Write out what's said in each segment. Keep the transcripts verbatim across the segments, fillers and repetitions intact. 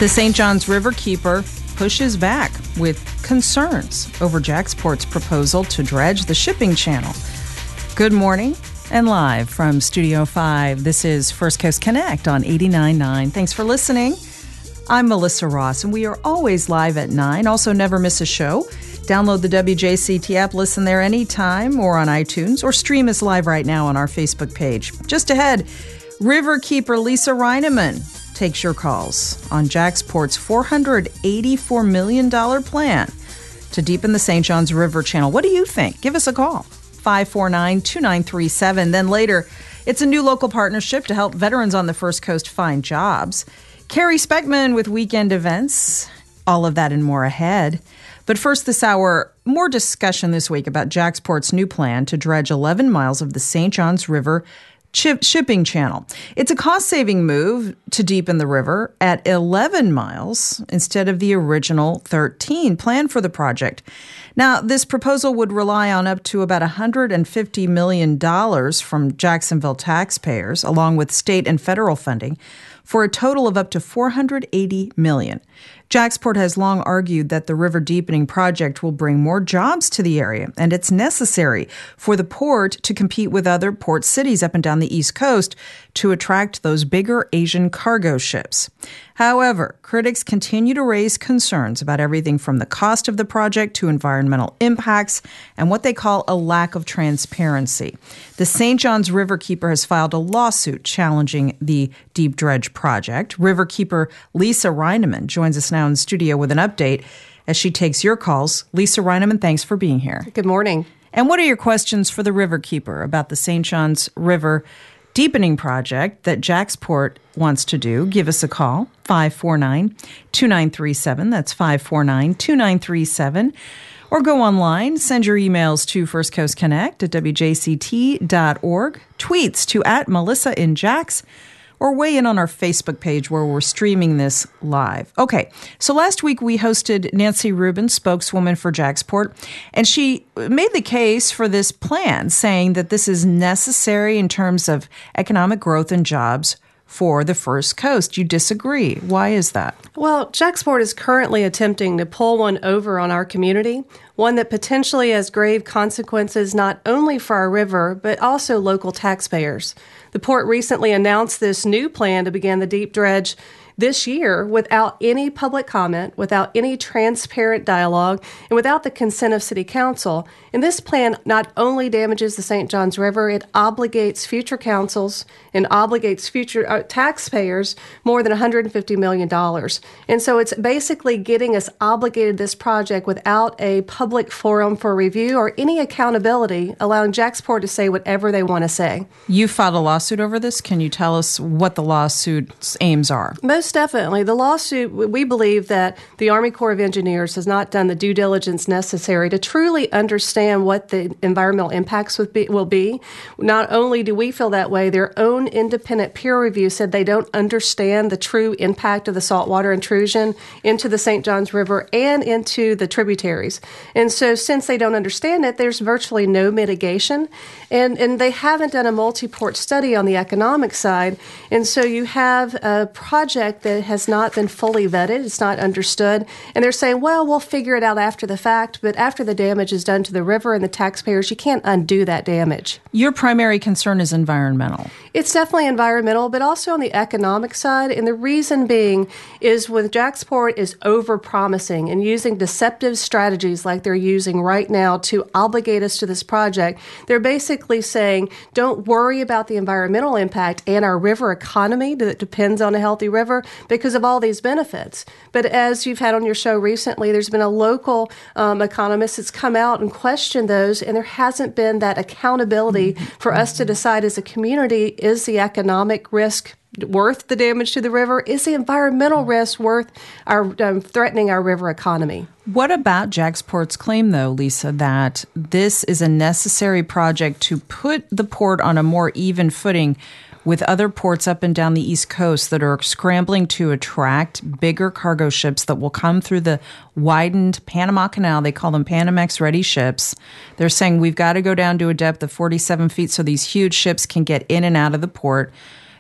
The Saint Johns River Keeper pushes back with concerns over JAXPORT's proposal to dredge the shipping channel. Good morning and live from Studio five. This is First Coast Connect on eighty-nine point nine. Thanks for listening. I'm Melissa Ross, and we are always live at nine. Also, never miss a show. Download the W J C T app, listen there anytime, or on iTunes, or stream us live right now on our Facebook page. Just ahead, River Keeper Lisa Reineman takes your calls on JAXPORT's four hundred eighty-four million dollars plan to deepen the Saint Johns River Channel. What do you think? Give us a call, five four nine, two nine three seven. Then later, it's a new local partnership to help veterans on the First Coast find jobs. Carrie Speckman with Weekend Events. All of that and more ahead. But first this hour, more discussion this week about JAXPORT's new plan to dredge eleven miles of the Saint Johns River Chip shipping channel. It's a cost-saving move to deepen the river at eleven miles instead of the original thirteen planned for the project. Now, this proposal would rely on up to about one hundred fifty million dollars from Jacksonville taxpayers, along with state and federal funding, for a total of up to four hundred eighty million dollars. JAXPORT has long argued that the river deepening project will bring more jobs to the area, and it's necessary for the port to compete with other port cities up and down the East Coast to attract those bigger Asian cargo ships. However, critics continue to raise concerns about everything from the cost of the project to environmental impacts and what they call a lack of transparency. The Saint Johns River Keeper has filed a lawsuit challenging the deep dredge project. River Keeper Lisa Reineman joins us now in the studio with an update as she takes your calls. Lisa Reineman, thanks for being here. Good morning. And what are your questions for the River Keeper about the Saint Johns River deepening project that JAXPORT wants to do? Give us a call, five four nine, two nine three seven. That's five four nine, two nine three seven. Or go online, send your emails to First Coast Connect at w j c t dot org, tweets to at Melissa in Jax, or weigh in on our Facebook page where we're streaming this live. Okay, so last week we hosted Nancy Rubin, spokeswoman for JAXPORT, and she made the case for this plan, saying that this is necessary in terms of economic growth and jobs for the First Coast. You disagree. Why is that? Well, JAXPORT is currently attempting to pull one over on our community, one that potentially has grave consequences not only for our river, but also local taxpayers. The port recently announced this new plan to begin the deep dredge this year without any public comment, without any transparent dialogue, and without the consent of City Council. And this plan not only damages the Saint Johns River, it obligates future councils and obligates future uh, taxpayers more than one hundred fifty million dollars. And so it's basically getting us obligated this project without a public forum for review or any accountability, allowing JAXPORT to say whatever they want to say. You filed a lawsuit over this. Can you tell us what the lawsuit's aims are? Most definitely. The lawsuit, we believe that the Army Corps of Engineers has not done the due diligence necessary to truly understand what the environmental impacts would be, will be. Not only do we feel that way, their own independent peer review said they don't understand the true impact of the saltwater intrusion into the Saint Johns River and into the tributaries. And so since they don't understand it, there's virtually no mitigation. And, and they haven't done a multi-port study on the economic side. And so you have a project that has not been fully vetted, it's not understood, and they're saying, well, we'll figure it out after the fact, but after the damage is done to the river and the taxpayers, you can't undo that damage. Your primary concern is environmental. It's definitely environmental, but also on the economic side, and the reason being is when JAXPORT is over-promising and using deceptive strategies like they're using right now to obligate us to this project, they're basically saying, don't worry about the environmental impact and our river economy that depends on a healthy river, because of all these benefits. But as you've had on your show recently, there's been a local um, economist that's come out and questioned those, and there hasn't been that accountability for us to decide as a community, is the economic risk worth the damage to the river? Is the environmental risk worth our um, threatening our river economy? What about JAXPORT's claim, though, Lisa, that this is a necessary project to put the port on a more even footing with other ports up and down the East Coast that are scrambling to attract bigger cargo ships that will come through the widened Panama Canal? They call them Panamex-ready ships. They're saying we've got to go down to a depth of forty-seven feet so these huge ships can get in and out of the port.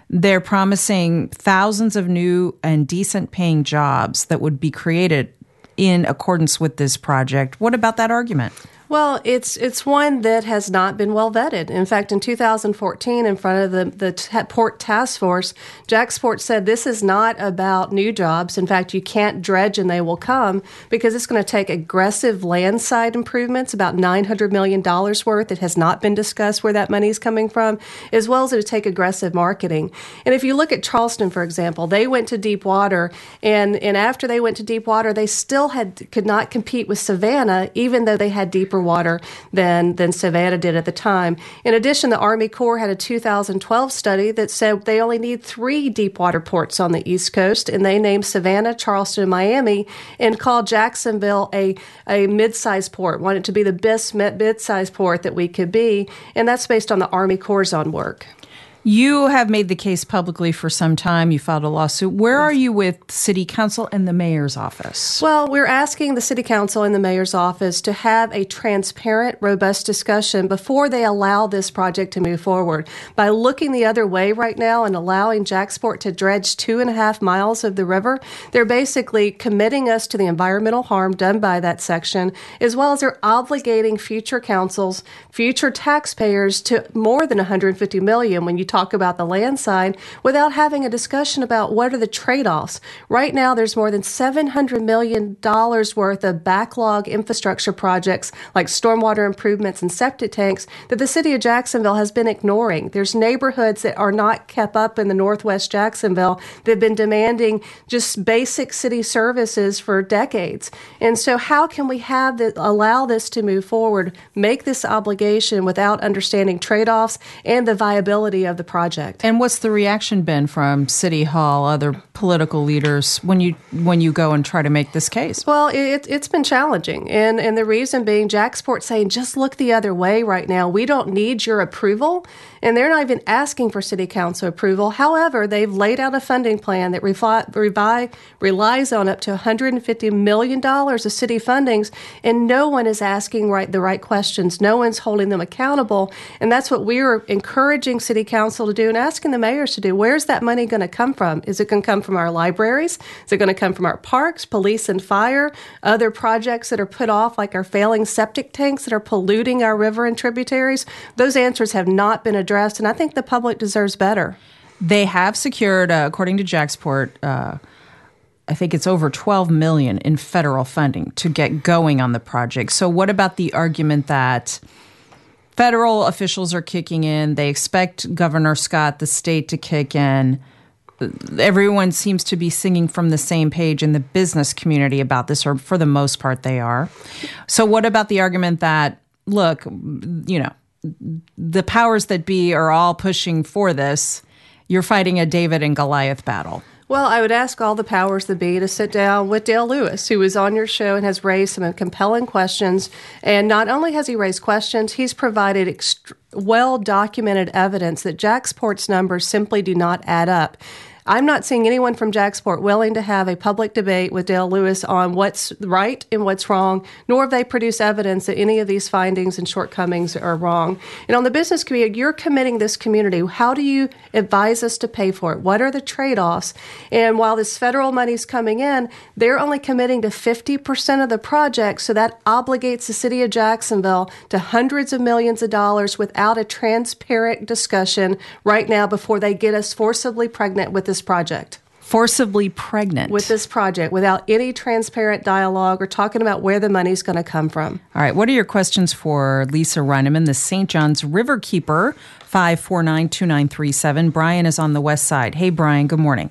They're promising thousands of new and decent paying jobs that would be created in accordance with this project. What about that argument? Well, it's it's one that has not been well vetted. In fact, in two thousand fourteen, in front of the, the t- Port Task Force, JAXPort said this is not about new jobs. In fact, you can't dredge and they will come because it's going to take aggressive landside improvements, about nine hundred million dollars worth. It has not been discussed where that money is coming from, as well as it would take aggressive marketing. And if you look at Charleston, for example, they went to deep water, and, and after they went to deep water, they still had could not compete with Savannah, even though they had deeper water than, than Savannah did at the time. In addition, the Army Corps had a two thousand twelve study that said they only need three deep water ports on the East Coast, and they named Savannah, Charleston, and Miami, and called Jacksonville a, a mid-sized port, wanted to be the best mid-sized port that we could be, and that's based on the Army Corps' own work. You have made the case publicly for some time. You filed a lawsuit. Where are you with City Council and the Mayor's office? Well, we're asking the City Council and the Mayor's office to have a transparent, robust discussion before they allow this project to move forward. By looking the other way right now and allowing JAXPort to dredge two and a half miles of the river, they're basically committing us to the environmental harm done by that section, as well as they're obligating future councils, future taxpayers to more than one hundred fifty million dollars when you talk talk about the land side without having a discussion about what are the trade-offs. Right now, there's more than seven hundred million dollars worth of backlog infrastructure projects like stormwater improvements and septic tanks that the city of Jacksonville has been ignoring. There's neighborhoods that are not kept up in the Northwest Jacksonville that have been demanding just basic city services for decades. And so how can we have the, allow this to move forward, make this obligation without understanding trade-offs and the viability of the project? And what's the reaction been from City Hall, other political leaders, when you when you go and try to make this case? Well, it, it's been challenging. And, and the reason being JAXPort saying, just look the other way right now. We don't need your approval. And they're not even asking for City Council approval. However, they've laid out a funding plan that refi- revi- relies on up to one hundred fifty million dollars of city fundings, and no one is asking right the right questions. No one's holding them accountable. And that's what we're encouraging City Council to do and asking the mayors to do. Where's that money going to come from? Is it going to come from our libraries? Is it going to come from our parks, police and fire, other projects that are put off like our failing septic tanks that are polluting our river and tributaries? Those answers have not been addressed. And I think the public deserves better. They have secured, uh, according to JAXPort, uh, I think it's over twelve million dollars in federal funding to get going on the project. So what about the argument that federal officials are kicking in? They expect Governor Scott, the state, to kick in. Everyone seems to be singing from the same page in the business community about this, or for the most part they are. So what about the argument that, look, you know, the powers that be are all pushing for this? You're fighting a David and Goliath battle. Well, I would ask all the powers that be to sit down with Dale Lewis, who is on your show and has raised some compelling questions. And not only has he raised questions, he's provided ext- well-documented evidence that JAXPort's numbers simply do not add up. I'm not seeing anyone from JAXPort willing to have a public debate with Dale Lewis on what's right and what's wrong, nor have they produced evidence that any of these findings and shortcomings are wrong. And on the business community, you're committing this community. How do you advise us to pay for it? What are the trade-offs? And while this federal money's coming in, they're only committing to fifty percent of the project, so that obligates the city of Jacksonville to hundreds of millions of dollars without a transparent discussion right now before they get us forcibly pregnant with this project. Forcibly pregnant. With this project, without any transparent dialogue or talking about where the money's going to come from. All right. What are your questions for Lisa Reineman, the Saint John's Riverkeeper? five four nine, two nine three seven. Brian is on the west side. Hey, Brian, good morning.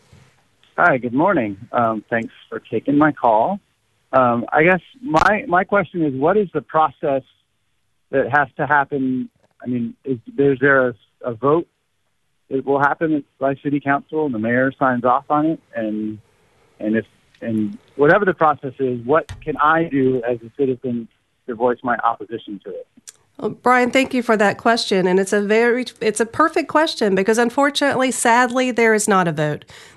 Hi, good morning. Um, thanks for taking my call. Um, I guess my, my question is, what is the process that has to happen? I mean, is, is there a, a vote? It will happen by city council, and the mayor signs off on it. And and if and whatever the process is, what can I do as a citizen to voice my opposition to it? Well, Brian, thank you for that question. And it's a very, it's a perfect question because unfortunately, sadly, there is not a vote.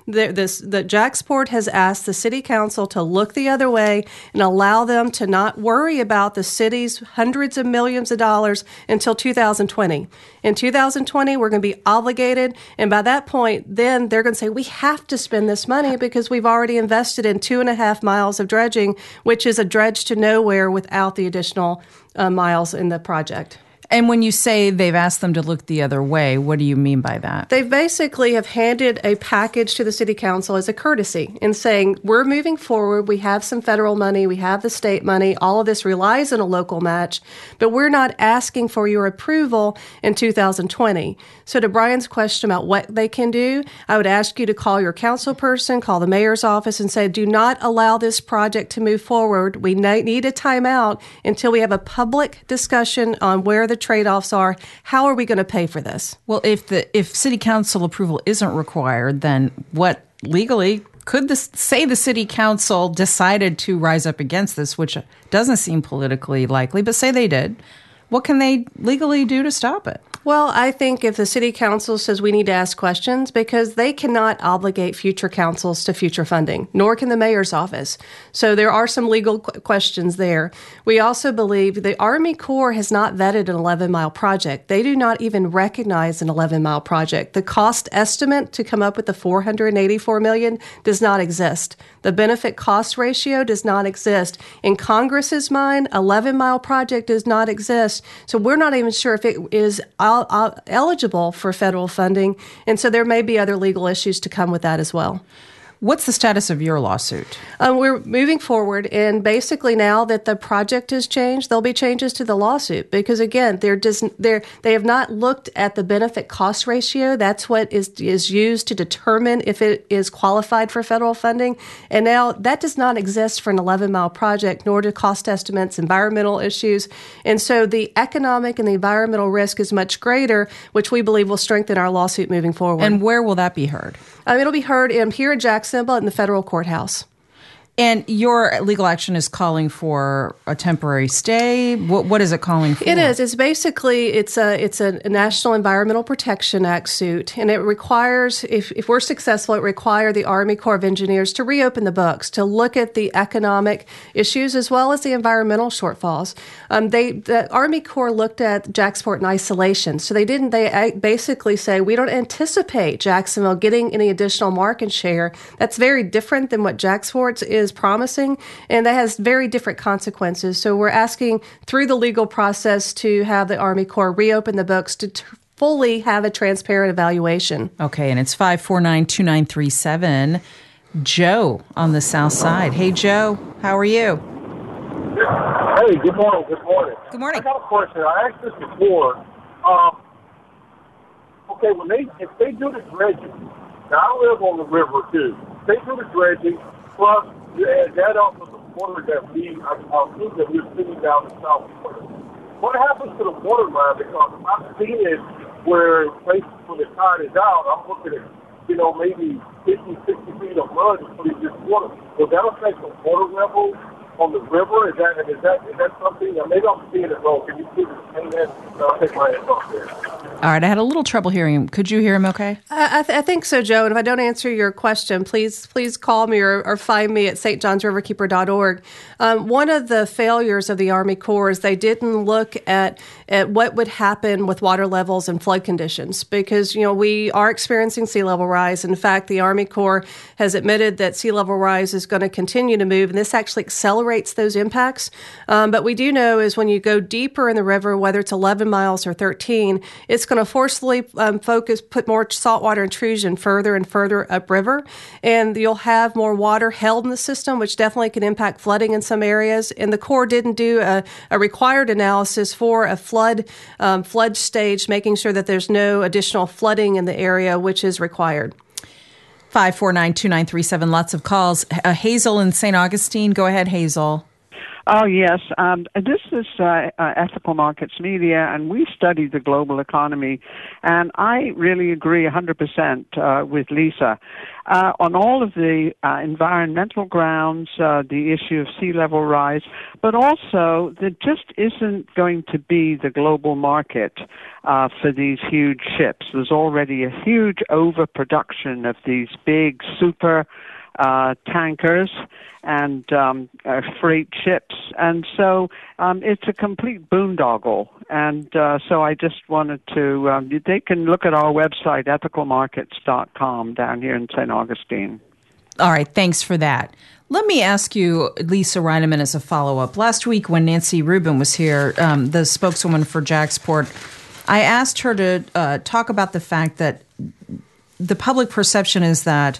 the, this, the JAXPORT has asked the city council to look the other way and allow them to not worry about the city's hundreds of millions of dollars until two thousand twenty. In two thousand twenty, we're going to be obligated, and by that point, then they're going to say, we have to spend this money because we've already invested in two and a half miles of dredging, which is a dredge to nowhere without the additional uh, miles in the project. And when you say they've asked them to look the other way, what do you mean by that? They basically have handed a package to the city council as a courtesy in saying, we're moving forward. We have some federal money. We have the state money. All of this relies on a local match, but we're not asking for your approval in two thousand twenty. So to Brian's question about what they can do, I would ask you to call your council person, call the mayor's office and say, do not allow this project to move forward. We need a timeout until we have a public discussion on where the trade-offs are. How are we going to pay for this? Well, if the if city council approval isn't required, then what legally could this say the city council decided to rise up against this, which doesn't seem politically likely, but say they did, what can they legally do to stop it? Well, I think if the city council says we need to ask questions, because they cannot obligate future councils to future funding, nor can the mayor's office. So there are some legal qu- questions there. We also believe the Army Corps has not vetted an eleven-mile project. They do not even recognize an eleven-mile project. The cost estimate to come up with the four hundred eighty-four million dollars does not exist. The benefit-cost ratio does not exist. In Congress's mind, eleven-mile project does not exist. So we're not even sure if it is eligible for federal funding, and so there may be other legal issues to come with that as well. What's the status of your lawsuit? Um, we're moving forward, and basically now that the project has changed, there'll be changes to the lawsuit because, again, they're just, they're, they have not looked at the benefit-cost ratio. That's what is is used to determine if it is qualified for federal funding, and now that does not exist for an eleven-mile project, nor do cost estimates, environmental issues, and so the economic and the environmental risk is much greater, which we believe will strengthen our lawsuit moving forward. And where will that be heard? Um, it'll be heard in, here in Jacksonville in the federal courthouse. And your legal action is calling for a temporary stay. What what is it calling for? It is. It's basically it's a it's a National Environmental Protection Act suit, and it requires if if we're successful, it requires the Army Corps of Engineers to reopen the books to look at the economic issues as well as the environmental shortfalls. Um, they the Army Corps looked at JAXPORT in isolation, so they didn't. They basically say we don't anticipate Jacksonville getting any additional market share. That's very different than what JAXPORT is. is promising, and that has very different consequences. So we're asking through the legal process to have the Army Corps reopen the books to t- fully have a transparent evaluation. Okay, and it's five four nine, two nine three seven. Joe on the south side. Hey, Joe, how are you? Hey, good morning, good morning. Good morning. I got a question. I asked this before. Um, okay, when they if they do the dredging, now I live on the river too. If they do the dredging, plus you add that up with the water that we, I, I think that we're sitting down in South Florida. What happens to the water line? Because I've seen it where places when the tide is out, I'm looking at, you know, maybe fifty, sixty feet of mud is putting this water. Will that affect the water level on the river? Is that is that is that something? Maybe I'm seeing it wrong. Can you please explain that? I'll take my hands off there. All right, I had a little trouble hearing him. Could you hear him okay? I, I, th- I think so, Joe. And if I don't answer your question, please please call me or, or find me at s t johns river keeper dot org. Um, one of the failures of the Army Corps is they didn't look at, at what would happen with water levels and flood conditions because, you know, we are experiencing sea level rise. In fact, the Army Corps has admitted that sea level rise is going to continue to move, and this actually accelerates those impacts. Um, but we do know is when you go deeper in the river, whether it's eleven miles or thirteen, it's going to forcefully um, focus, put more saltwater intrusion further and further upriver, and you'll have more water held in the system, which definitely can impact flooding in some areas. And the Corps didn't do a, a required analysis for a flood um, flood stage, making sure that there's no additional flooding in the area, which is required. five four nine, two nine three seven, lots of calls. Uh, Hazel in Saint Augustine. Go ahead, Hazel. Oh, yes. Um, this is uh, uh, Ethical Markets Media, and we study the global economy. And I really agree one hundred percent uh, with Lisa. Uh, on all of the uh, environmental grounds, uh, the issue of sea level rise, but also there just isn't going to be the global market uh, for these huge ships. There's already a huge overproduction of these big super uh, tankers and um, uh, freight ships, and so um, it's a complete boondoggle. And uh, so I just wanted to, um, they can look at our website, ethical markets dot com, down here in Saint Augustine. All right, thanks for that. Let me ask you, Lisa Reineman, as a follow-up. Last week when Nancy Rubin was here, um, the spokeswoman for JAXPORT, I asked her to uh, talk about the fact that the public perception is that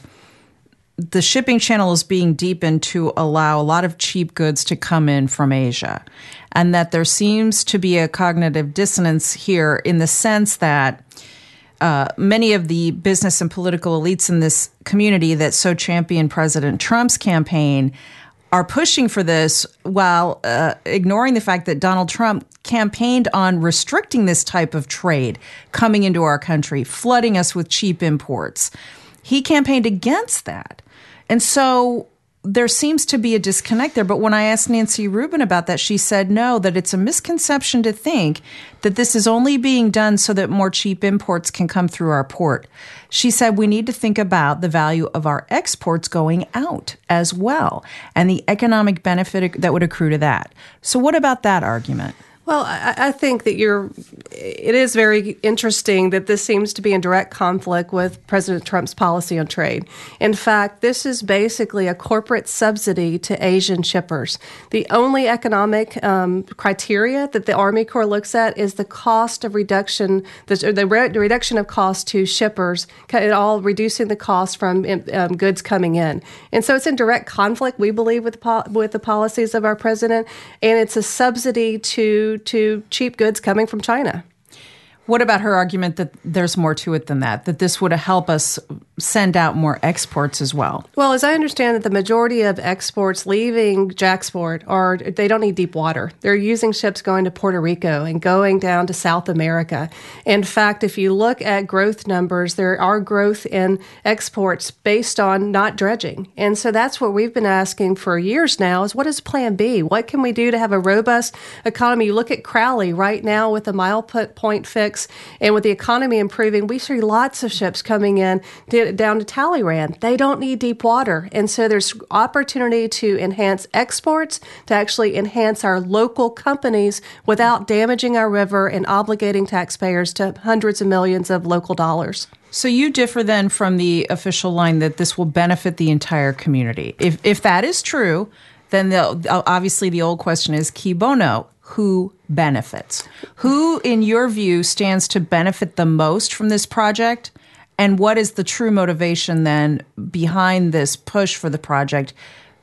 the shipping channel is being deepened to allow a lot of cheap goods to come in from Asia, and that there seems to be a cognitive dissonance here in the sense that uh, many of the business and political elites in this community that so champion President Trump's campaign are pushing for this while uh, ignoring the fact that Donald Trump campaigned on restricting this type of trade coming into our country, flooding us with cheap imports. He campaigned against that. And so there seems to be a disconnect there. But when I asked Nancy Rubin about that, she said no, that it's a misconception to think that this is only being done so that more cheap imports can come through our port. She said we need to think about the value of our exports going out as well and the economic benefit that would accrue to that. So what about that argument? Well, I, I think that you're, it is very interesting that this seems to be in direct conflict with President Trump's policy on trade. In fact, this is basically a corporate subsidy to Asian shippers. The only economic um, criteria that the Army Corps looks at is the cost of reduction, the, the, re- the reduction of cost to shippers, it all reducing the cost from um, goods coming in. And so it's in direct conflict, we believe, with the, po- with the policies of our president, and it's a subsidy to to cheap goods coming from China. What about her argument that there's more to it than that, that this would help us send out more exports as well? Well, as I understand it, the majority of exports leaving JAXPORT are, they don't need deep water. They're using ships going to Puerto Rico and going down to South America. In fact, if you look at growth numbers, there are growth in exports based on not dredging. And so that's what we've been asking for years now is what is Plan B? What can we do to have a robust economy? You look at Crowley right now with the mile point fix. And with the economy improving, we see lots of ships coming in to, down to Talleyrand. They don't need deep water. And so there's opportunity to enhance exports, to actually enhance our local companies without damaging our river and obligating taxpayers to hundreds of millions of local dollars. So you differ then from the official line that this will benefit the entire community. If, if that is true, then the, obviously the old question is qui bono? Who benefits? Who, in your view, stands to benefit the most from this project? And what is the true motivation then behind this push for the project,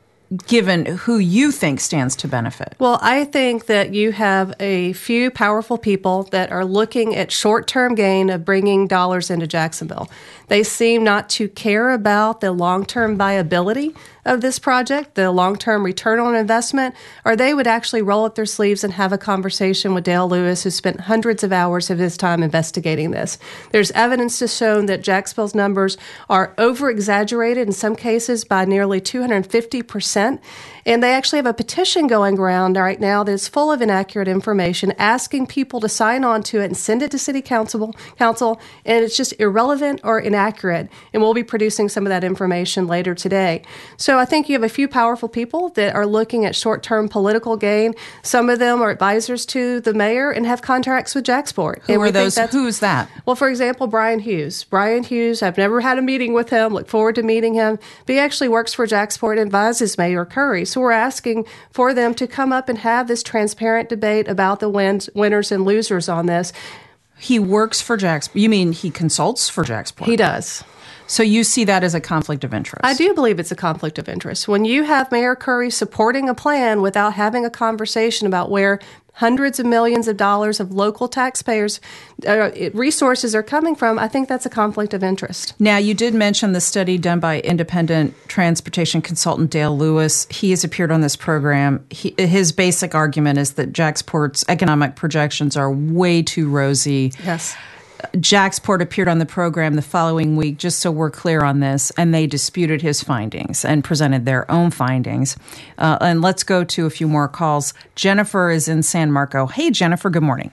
given who you think stands to benefit? Well, I think that you have a few powerful people that are looking at short-term gain of bringing dollars into Jacksonville. They seem not to care about the long-term viability of this project, the long-term return on investment, or they would actually roll up their sleeves and have a conversation with Dale Lewis, who spent hundreds of hours of his time investigating this. There's evidence to show that Jacksonville's numbers are over-exaggerated in some cases by nearly two hundred fifty percent. And they actually have a petition going around right now that is full of inaccurate information, asking people to sign on to it and send it to City Council, council, and it's just irrelevant or inaccurate. And we'll be producing some of that information later today. So I think you have a few powerful people that are looking at short-term political gain. Some of them are advisors to the mayor and have contracts with JAXPORT. Who and are those? Who's that? Well, for example, Brian Hughes. Brian Hughes, I've never had a meeting with him, look forward to meeting him, but he actually works for JAXPORT and advises Mayor Curry. So we're asking for them to come up and have this transparent debate about the wins, winners and losers on this. He works for JAXPORT. You mean he consults for JAXPORT? He does. So you see that as a conflict of interest? I do believe it's a conflict of interest. When you have Mayor Curry supporting a plan without having a conversation about where hundreds of millions of dollars of local taxpayers' uh, resources are coming from, I think that's a conflict of interest. Now, you did mention the study done by independent transportation consultant Dale Lewis. He has appeared on this program. He, his basic argument is that Jacksport's economic projections are way too rosy. Yes. Jacksport appeared on the program the following week, just so we're clear on this, and they disputed his findings and presented their own findings. Uh, and let's go to a few more calls. Jennifer is in San Marco. Hey, Jennifer, good morning.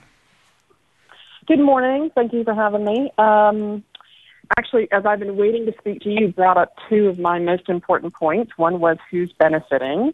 Good morning. Thank you for having me. Um, actually, as I've been waiting to speak to you, you brought up two of my most important points. One was who's benefiting,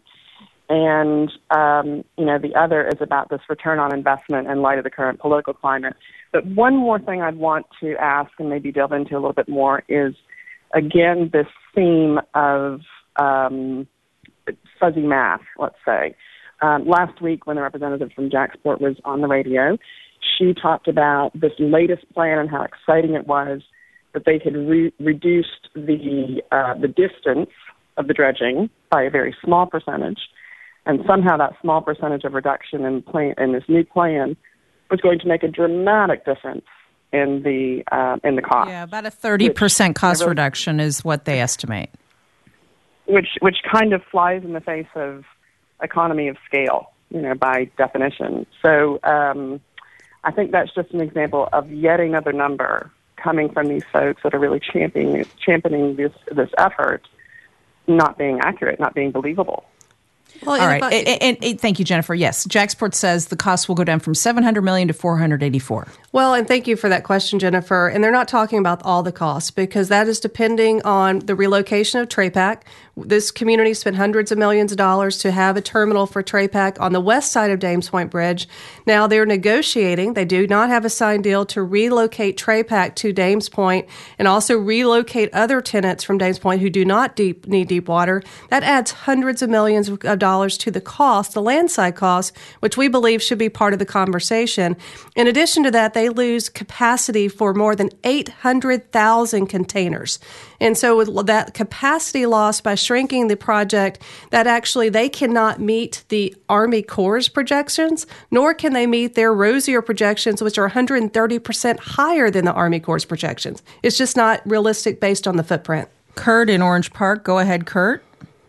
and um, you know, the other is about this return on investment in light of the current political climate. But one more thing I'd want to ask and maybe delve into a little bit more is, again, this theme of um, fuzzy math, let's say. Um, last week when the representative from Jacksport was on the radio, she talked about this latest plan and how exciting it was that they had re- reduced the uh, the distance of the dredging by a very small percentage. And somehow that small percentage of reduction in, plan, in this new plan was going to make a dramatic difference in the uh, in the cost. Yeah, about a thirty percent cost really, reduction is what they estimate. Which which kind of flies in the face of economy of scale, you know, by definition. So um, I think that's just an example of yet another number coming from these folks that are really championing championing this this effort, not being accurate, not being believable. Well, all right. And, and, and thank you, Jennifer. Yes, Jacksport says the cost will go down from seven hundred million dollars to four hundred eighty-four. Well, and thank you for that question, Jennifer. And they're not talking about all the costs because that is depending on the relocation of TRAPAC. This community spent hundreds of millions of dollars to have a terminal for TRAPAC on the west side of Dames Point Bridge. Now they're negotiating. They do not have a signed deal to relocate TRAPAC to Dames Point and also relocate other tenants from Dames Point who do not deep, need deep water. That adds hundreds of millions of dollars to the cost, the landside cost, which we believe should be part of the conversation. In addition to that, they lose capacity for more than eight hundred thousand containers. And so with that capacity loss by shrinking the project, that actually they cannot meet the Army Corps' projections, nor can they meet their rosier projections, which are one hundred thirty percent higher than the Army Corps' projections. It's just not realistic based on the footprint. Kurt in Orange Park. Go ahead, Kurt.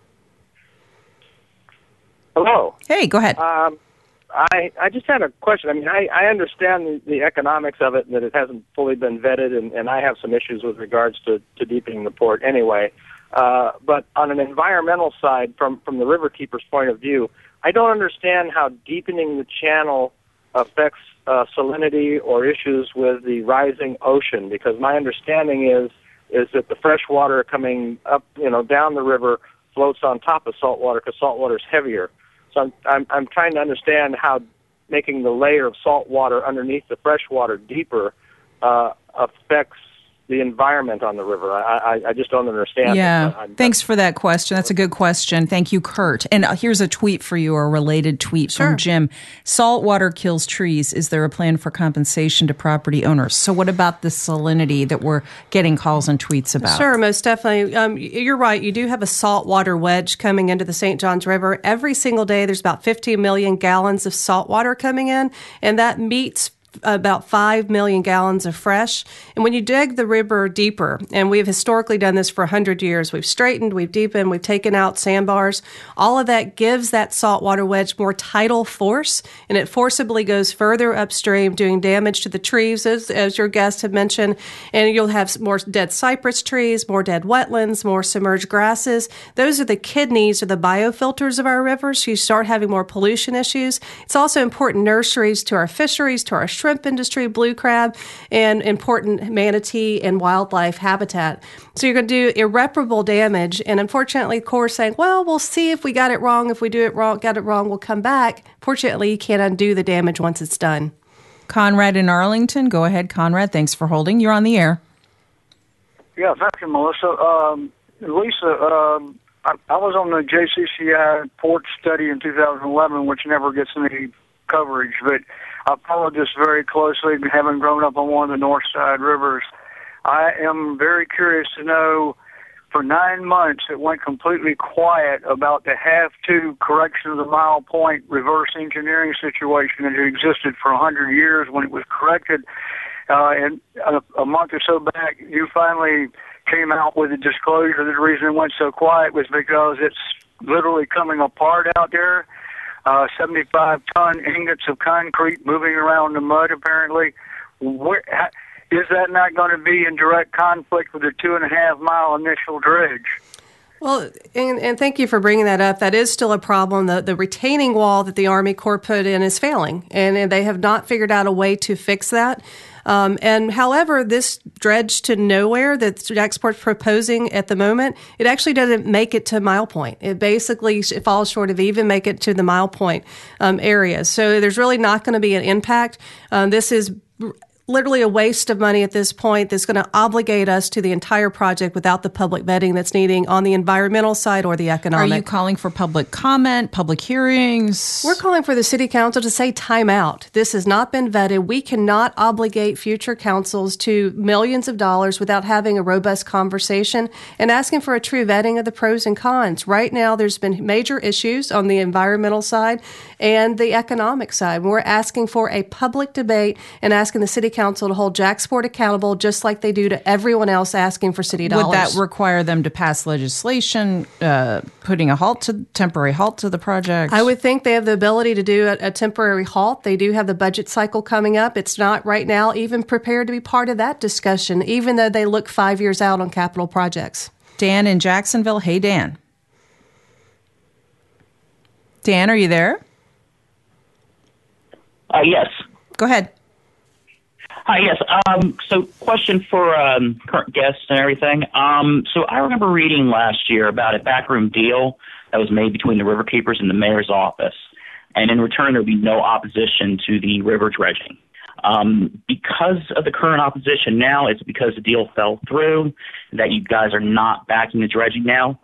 Hello. Hey, go ahead. Um, I I just had a question. I mean, I, I understand the, the economics of it and that it hasn't fully been vetted, and, and I have some issues with regards to, to deepening the port anyway. Uh, but on an environmental side, from, from the riverkeeper's point of view, I don't understand how deepening the channel affects uh, salinity or issues with the rising ocean, because my understanding is is that the fresh water coming up, you know, down the river floats on top of salt water because salt water is heavier. So I'm, I'm I'm trying to understand how making the layer of salt water underneath the fresh water deeper uh, affects the environment on the river. I, I, I just don't understand. Yeah, I'm, thanks for that question. That's a good question. Thank you, Kurt. And here's a tweet for you, or a related tweet sure. from Jim. Salt water kills trees. Is there a plan for compensation to property owners? So what about the salinity that we're getting calls and tweets about? Sure, most definitely. Um, you're right. You do have a saltwater wedge coming into the Saint Johns River. Every single day, there's about fifty million gallons of salt water coming in, and that meets about five million gallons of fresh. And when you dig the river deeper, and we've historically done this for one hundred years, we've straightened, we've deepened, we've taken out sandbars, all of that gives that saltwater wedge more tidal force, and it forcibly goes further upstream, doing damage to the trees, as, as your guest had mentioned, and you'll have more dead cypress trees, more dead wetlands, more submerged grasses. Those are the kidneys or the biofilters of our rivers, so you start having more pollution issues. It's also important nurseries to our fisheries, to our shrimp industry, blue crab, and important manatee and wildlife habitat. So you're going to do irreparable damage. And unfortunately, Corps is saying, well, we'll see if we got it wrong. If we do it wrong, got it wrong, we'll come back. Fortunately, you can't undo the damage once it's done. Conrad in Arlington. Go ahead, Conrad. Thanks for holding. You're on the air. Yeah, thank you, Melissa. Um, Lisa, um, I, I was on the J C C I port study in two thousand eleven, which never gets any coverage, but I followed this very closely, having grown up on one of the north side rivers. I am very curious to know, for nine months it went completely quiet about the have-to correction of the mile point reverse engineering situation that had existed for one hundred years. When it was corrected, uh, and a, a month or so back, you finally came out with a disclosure that the reason it went so quiet was because it's literally coming apart out there. Uh, seventy-five ton ingots of concrete moving around the mud, apparently. Where, is that not going to be in direct conflict with the two and a half mile initial dredge? Well, and, and thank you for bringing that up. That is still a problem. The, the retaining wall that the Army Corps put in is failing, and, and they have not figured out a way to fix that. Um, and however, this dredge to nowhere that JAXPORT's proposing at the moment, it actually doesn't make it to mile point. It basically it falls short of even make it to the mile point um, area. So there's really not going to be an impact. Um, this is literally a waste of money at this point that's going to obligate us to the entire project without the public vetting that's needing on the environmental side or the economic. Are you calling for public comment, public hearings? We're calling for the city council to say time out. This has not been vetted. We cannot obligate future councils to millions of dollars without having a robust conversation and asking for a true vetting of the pros and cons. Right now, there's been major issues on the environmental side and the economic side. We're asking for a public debate and asking the city council to hold JAXPORT accountable just like they do to everyone else asking for city dollars. Would that require them to pass legislation, uh, putting a halt to temporary halt to the project? I would think they have the ability to do a, a temporary halt. They do have the budget cycle coming up. It's not right now even prepared to be part of that discussion, even though they look five years out on capital projects. Dan in Jacksonville. Hey, Dan. Dan, are you there? Uh, yes. Go ahead. Hi, yes. Um, so question for um, current guests and everything. Um, so I remember reading last year about a backroom deal that was made between the Riverkeepers and the mayor's office. And in return, there would be no opposition to the river dredging. Um, because of the current opposition now, it's because the deal fell through that you guys are not backing the dredging now?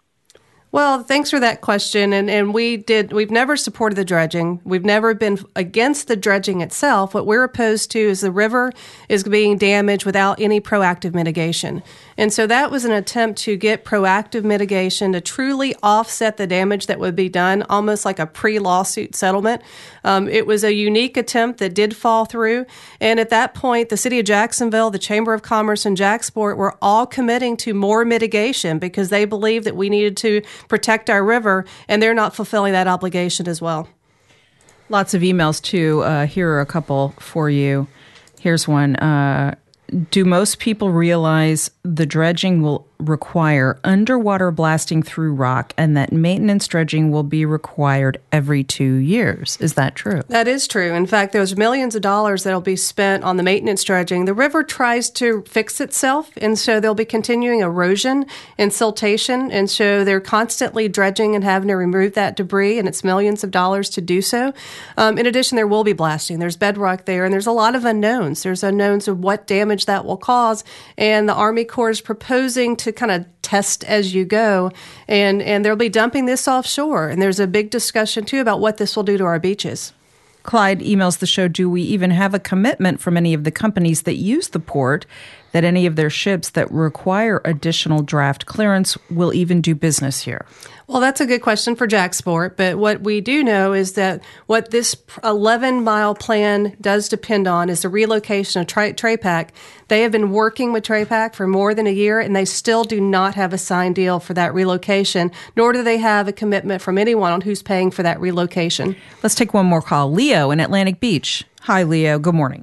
Well, thanks for that question. And and we did, we've never supported the dredging. We've never been against the dredging itself. What we're opposed to is the river is being damaged without any proactive mitigation. And so that was an attempt to get proactive mitigation to truly offset the damage that would be done, almost like a pre-lawsuit settlement. Um, it was a unique attempt that did fall through. And at that point, the city of Jacksonville, the Chamber of Commerce, and JAXPORT were all committing to more mitigation because they believed that we needed to protect our river, and they're not fulfilling that obligation as well. Lots of emails, too. Uh, here are a couple for you. Here's one. Uh, do most people realize the dredging will require underwater blasting through rock and that maintenance dredging will be required every two years? Is that true? That is true. In fact, there's millions of dollars that will be spent on the maintenance dredging. The river tries to fix itself, and so there'll be continuing erosion and siltation, and so they're constantly dredging and having to remove that debris, and it's millions of dollars to do so. Um, in addition, there will be blasting. There's bedrock there, and there's a lot of unknowns. There's unknowns of what damage that will cause, and the Army Corps is proposing to kind of test as you go, and, and they'll be dumping this offshore. And there's a big discussion, too, about what this will do to our beaches. Clyde emails the show, do we even have a commitment from any of the companies that use the port that any of their ships that require additional draft clearance will even do business here? Well, that's a good question for JAXPORT, but what we do know is that what this eleven-mile plan does depend on is the relocation of Tra- TRAPAC. They have been working with TRAPAC for more than a year, and they still do not have a signed deal for that relocation, nor do they have a commitment from anyone on who's paying for that relocation. Let's take one more call. Leo in Atlantic Beach. Hi, Leo. Good morning.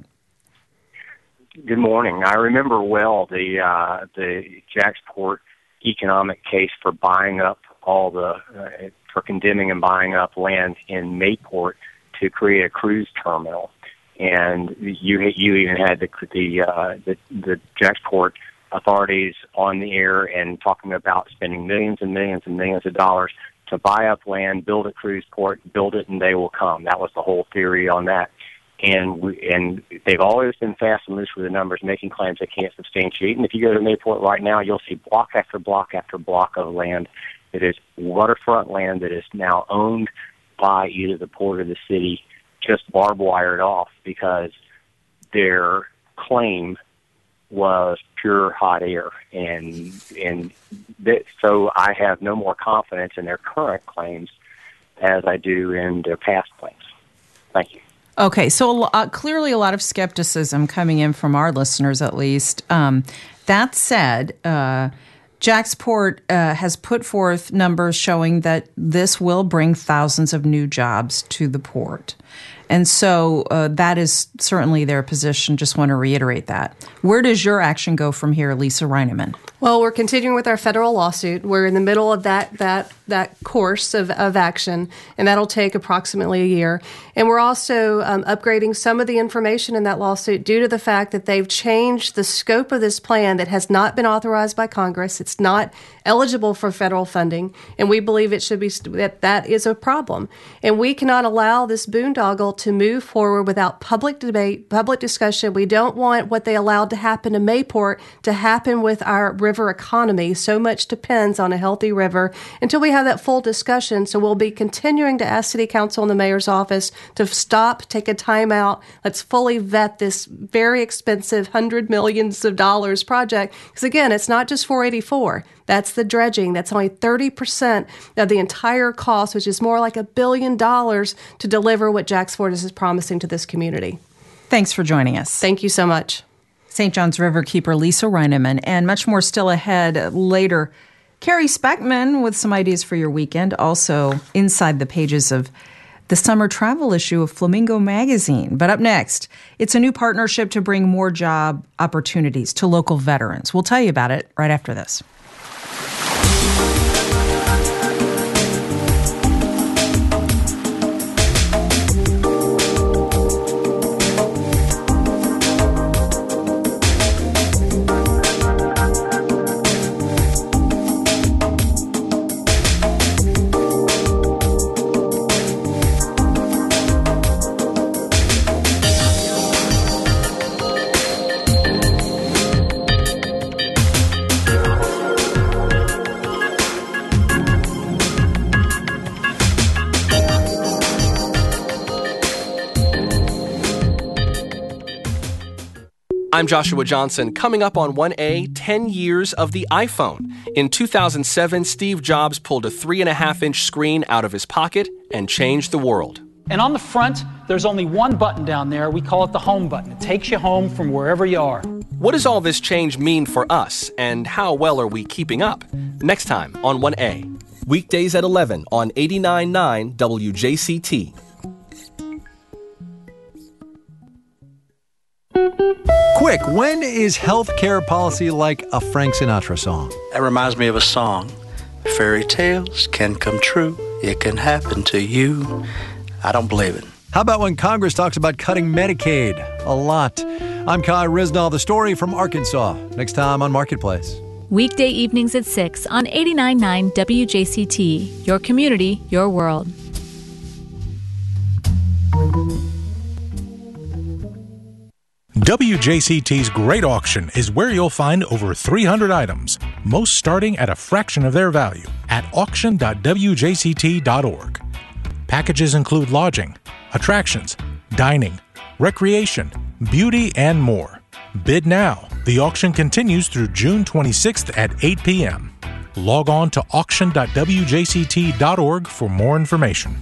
Good morning. I remember well the uh, the JAXPORT economic case for buying up all the uh, for condemning and buying up land in Mayport to create a cruise terminal, and you you even had the the uh, the, the JAXPORT authorities on the air and talking about spending millions and millions and millions of dollars to buy up land, build a cruise port, build it, and they will come. That was the whole theory on that. And we, and they've always been fast and loose with the numbers, making claims they can't substantiate. And if you go to Mayport right now, you'll see block after block after block of land that is waterfront land that is now owned by either the port or the city, just barbed wired off because their claim was pure hot air, and and th- so I have no more confidence in their current claims as I do in their past claims. Thank you. Okay, so uh, clearly a lot of skepticism coming in from our listeners, at least. Um, that said, uh, Jacksport uh, has put forth numbers showing that this will bring thousands of new jobs to the port. And so uh, that is certainly their position. Just want to reiterate that. Where does your action go from here, Lisa Reineman? Well, we're continuing with our federal lawsuit. We're in the middle of that that that course of, of action, and that'll take approximately a year. And we're also um, upgrading some of the information in that lawsuit due to the fact that they've changed the scope of this plan that has not been authorized by Congress. It's not eligible for federal funding, and we believe it should be that that is a problem. And we cannot allow this boondoggle to move forward without public debate, public discussion. We don't want what they allowed to happen to Mayport to happen with our river economy. So much depends on a healthy river until we have that full discussion. So we'll be continuing to ask City Council and the Mayor's office to stop, take a time out. Let's fully vet this very expensive hundred millions of dollars project. Because again, it's not just four eighty-four. That's the dredging. That's only thirty percent of the entire cost, which is more like a billion dollars to deliver what Jack's Ford is promising to this community. Thanks for joining us. Thank you so much. Saint John's Riverkeeper Lisa Reineman, and much more still ahead later. Carrie Speckman with some ideas for your weekend, also inside the pages of the summer travel issue of Flamingo magazine. But up next, it's a new partnership to bring more job opportunities to local veterans. We'll tell you about it right after this. I'm Joshua Johnson. Coming up on one A, ten years of the iPhone. In two thousand seven, Steve Jobs pulled a three and a half inch screen out of his pocket and changed the world. And on the front, there's only one button down there. We call it the home button. It takes you home from wherever you are. What does all this change mean for us, and how well are we keeping up? Next time on one A. Weekdays at eleven on eighty-nine point nine W J C T. Quick, when is healthcare policy like a Frank Sinatra song? That reminds me of a song. Fairy tales can come true. It can happen to you. I don't believe it. How about when Congress talks about cutting Medicaid? A lot. I'm Kai Risnall, the story from Arkansas. Next time on Marketplace. Weekday evenings at six on eighty-nine point nine W J C T. Your community, your world. W J C T's Great Auction is where you'll find over three hundred items, most starting at a fraction of their value, at auction dot w j c t dot org. Packages include lodging, attractions, dining, recreation, beauty, and more. Bid now. The auction continues through June twenty-sixth at eight p.m. Log on to auction dot w j c t dot org for more information.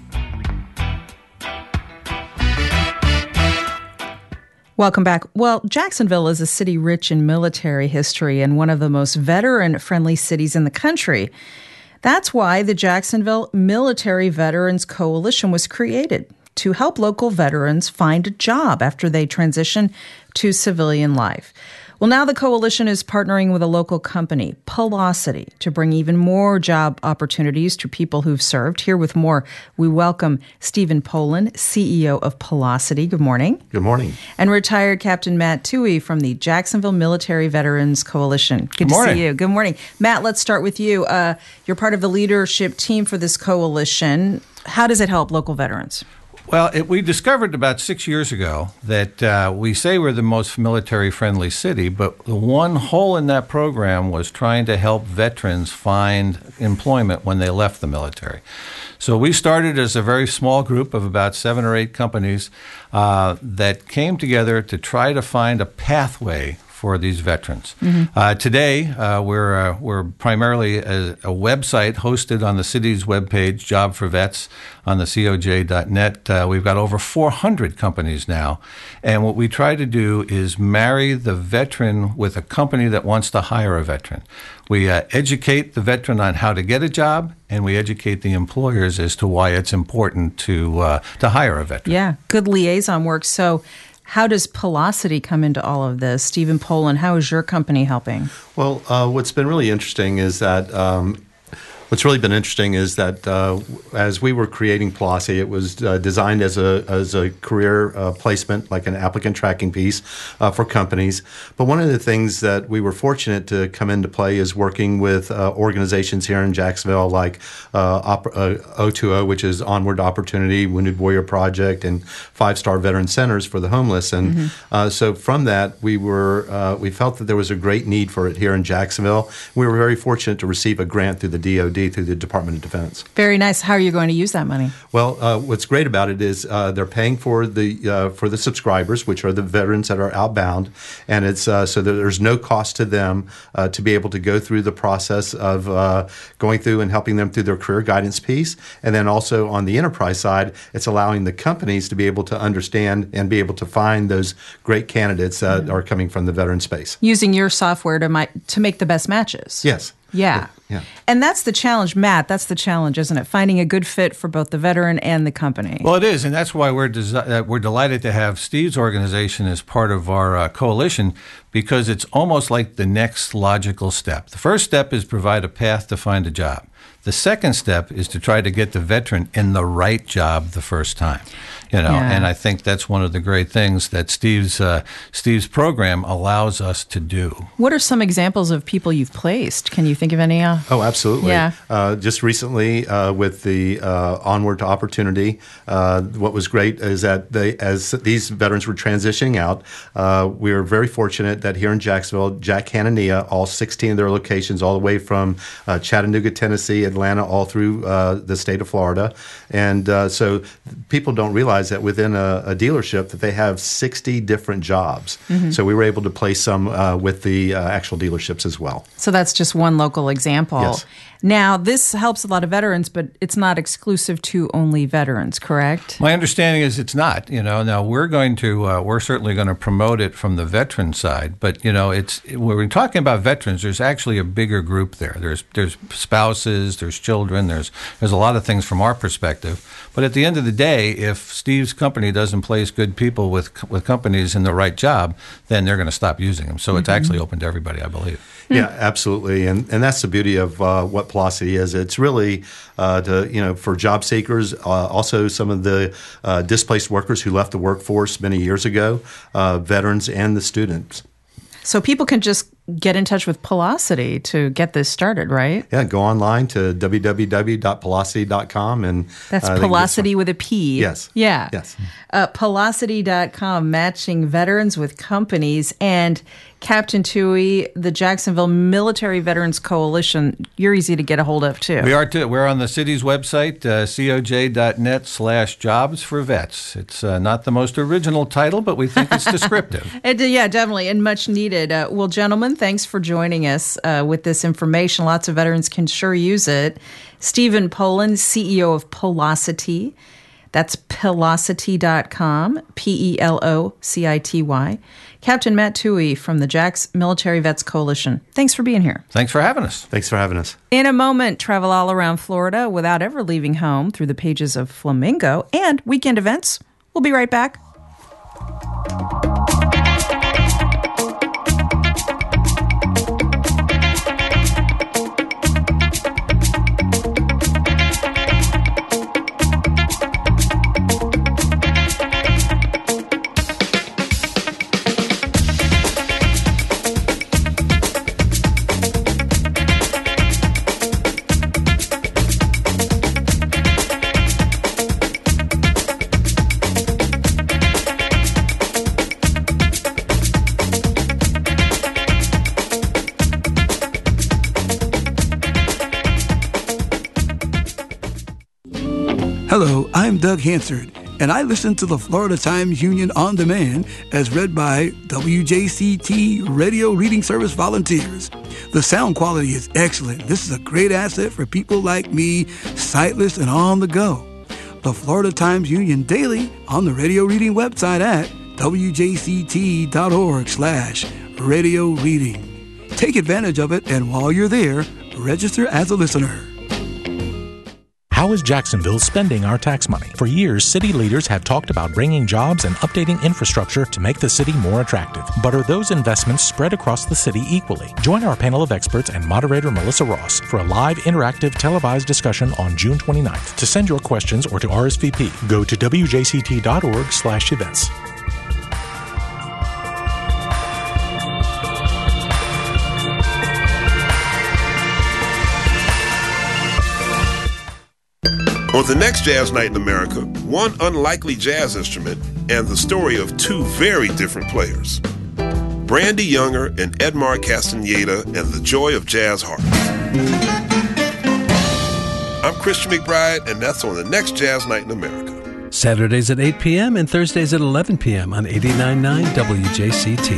Welcome back. Well, Jacksonville is a city rich in military history and one of the most veteran-friendly cities in the country. That's why the Jacksonville Military Veterans Coalition was created, to help local veterans find a job after they transition to civilian life. Well, now the coalition is partnering with a local company, Paylocity, to bring even more job opportunities to people who've served. Here with more, we welcome Stephen Poland, C E O of Paylocity. Good morning. Good morning. And retired Captain Matt Toohey from the Jacksonville Military Veterans Coalition. Good, Good to see you. Good morning. Matt, let's start with you. Uh, you're part of the leadership team for this coalition. How does it help local veterans? Well, it, we discovered about six years ago that uh, we say we're the most military-friendly city, but the one hole in that program was trying to help veterans find employment when they left the military. So we started as a very small group of about seven or eight companies uh, that came together to try to find a pathway for these veterans. Mm-hmm. Uh, today, uh, we're uh, we're primarily a, a website hosted on the city's webpage, Job for Vets, on the C O J dot net. Uh, we've got over four hundred companies now, and what we try to do is marry the veteran with a company that wants to hire a veteran. We uh, educate the veteran on how to get a job, and we educate the employers as to why it's important to uh, to hire a veteran. Yeah, good liaison work. So how does Paylocity come into all of this? Stephen Poland, how is your company helping? Well, uh, what's been really interesting is that um, What's really been interesting is that uh, as we were creating Paylocity, it was uh, designed as a as a career uh, placement, like an applicant tracking piece uh, for companies. But one of the things that we were fortunate to come into play is working with uh, organizations here in Jacksonville, like uh, Op- uh, O two O, which is Onward Opportunity, Wounded Warrior Project, and Five Star Veteran Centers for the Homeless. And mm-hmm. uh, so from that, we were uh, we felt that there was a great need for it here in Jacksonville. We were very fortunate to receive a grant through the D O D, through the Department of Defense. Very nice. How are you going to use that money? Well, uh, what's great about it is uh, they're paying for the uh, for the subscribers, which are the veterans that are outbound, and it's uh, so that there's no cost to them uh, to be able to go through the process of uh, going through and helping them through their career guidance piece, and then also on the enterprise side, it's allowing the companies to be able to understand and be able to find those great candidates that mm-hmm. are coming from the veteran space. Using your software to mi- to make the best matches. Yes. Yeah. Yeah. And that's the challenge, Matt. That's the challenge, isn't it? Finding a good fit for both the veteran and the company. Well, it is, and that's why we're desi- uh, we're delighted to have Steve's organization as part of our uh, coalition, because it's almost like the next logical step. The first step is provide a path to find a job. The second step is to try to get the veteran in the right job the first time. You know, Yeah. and I think that's one of the great things that Steve's uh, Steve's program allows us to do. What are some examples of people you've placed? Can you think of any? Uh, Oh, absolutely. Yeah. Uh, just recently, uh, with the uh, Onward to Opportunity, uh, what was great is that they, as these veterans were transitioning out, uh, we were very fortunate that here in Jacksonville, Jack Hanania, all sixteen of their locations, all the way from uh, Chattanooga, Tennessee, Atlanta, all through uh, the state of Florida. And uh, so people don't realize that within a, a dealership that they have sixty different jobs. Mhm. So we were able to place some uh, with the uh, actual dealerships as well. So that's just one local example. Yes. Now, this helps a lot of veterans, but it's not exclusive to only veterans, correct? My understanding is it's not. You know, now we're going to uh, we're certainly going to promote it from the veteran side, but you know, it's when we're talking about veterans, there's actually a bigger group there. There's there's spouses, there's children, there's there's a lot of things from our perspective. But at the end of the day, if Steve's company doesn't place good people with with companies in the right job, then they're going to stop using them. So it's Mhm. actually open to everybody, I believe. Yeah, absolutely, and and that's the beauty of uh, what Paylocity is. It's really uh, to you know for job seekers, uh, also some of the uh, displaced workers who left the workforce many years ago, uh, veterans, and the students. So people can just get in touch with Paylocity to get this started, right? Yeah, go online to w w w dot paylocity dot com and That's uh, they can get Paylocity some- with a P. Yes. Yeah. Yes. Uh, Paylocity dot com, matching veterans with companies. And Captain Toohey, the Jacksonville Military Veterans Coalition, you're easy to get a hold of, too. We are too. We're on the city's website, uh, C O J dot net slash jobs for vets. It's uh, not the most original title, but we think it's descriptive. It, yeah, definitely, and much needed. Uh, well, gentlemen, thanks for joining us uh, with this information. Lots of veterans can sure use it. Stephen Poland, C E O of Paylocity. That's Paylocity dot com, P E L O C I T Y. Captain Matt Toohey from the Jacks Military Vets Coalition. Thanks for being here. Thanks for having us. Thanks for having us. In a moment, travel all around Florida without ever leaving home through the pages of Flamingo and weekend events. We'll be right back. Hello, I'm Doug Hansard, and I listen to the Florida Times Union on demand as read by W J C T radio reading service volunteers. The sound quality is excellent. This is a great asset for people like me, sightless and on the go. The Florida Times Union daily on the radio reading website at W J C T dot org slash radio reading. Take advantage of it, and while you're there, register as a listener. How is Jacksonville spending our tax money? For years, city leaders have talked about bringing jobs and updating infrastructure to make the city more attractive. But are those investments spread across the city equally? Join our panel of experts and moderator Melissa Ross for a live, interactive, televised discussion on June twenty-ninth. To send your questions or to R S V P, go to W J C T dot org slash events. On the next Jazz Night in America, one unlikely jazz instrument and the story of two very different players. Brandy Younger and Edmar Castaneda and the joy of jazz harp. I'm Christian McBride, and that's on the next Jazz Night in America. Saturdays at eight p.m. and Thursdays at eleven p.m. on eighty-nine point nine W J C T.